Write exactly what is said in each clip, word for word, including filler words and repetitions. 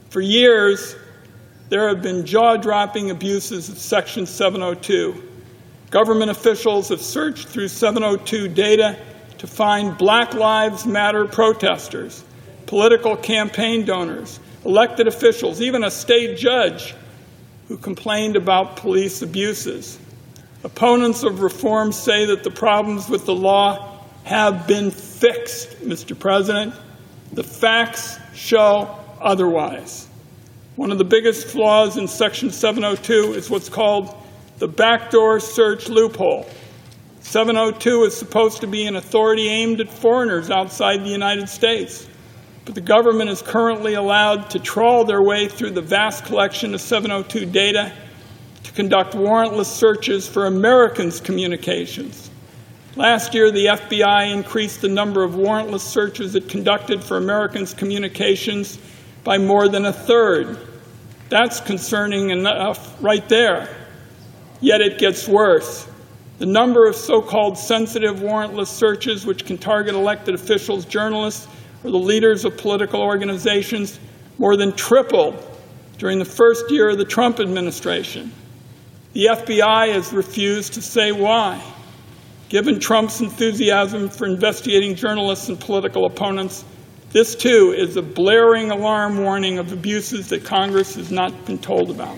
For years, there have been jaw-dropping abuses of Section seven oh two. Government officials have searched through seven oh two data to find Black Lives Matter protesters, political campaign donors, elected officials, even a state judge who complained about police abuses. Opponents of reform say that the problems with the law have been fixed, Mister President. The facts show otherwise. One of the biggest flaws in Section seven oh two is what's called the backdoor search loophole. seven oh two is supposed to be an authority aimed at foreigners outside the United States, but the government is currently allowed to trawl their way through the vast collection of seven oh two data to conduct warrantless searches for Americans' communications. Last year, the F B I increased the number of warrantless searches it conducted for Americans' communications by more than a third. That's concerning enough right there. Yet it gets worse. The number of so-called sensitive warrantless searches, which can target elected officials, journalists, or the leaders of political organizations, more than tripled during the first year of the Trump administration. The F B I has refused to say why. Given Trump's enthusiasm for investigating journalists and political opponents, this too is a blaring alarm warning of abuses that Congress has not been told about.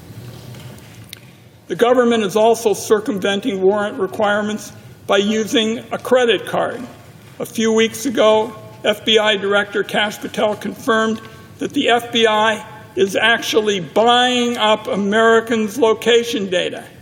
The government is also circumventing warrant requirements by using a credit card. A few weeks ago, F B I Director Kash Patel confirmed that the F B I is actually buying up Americans' location data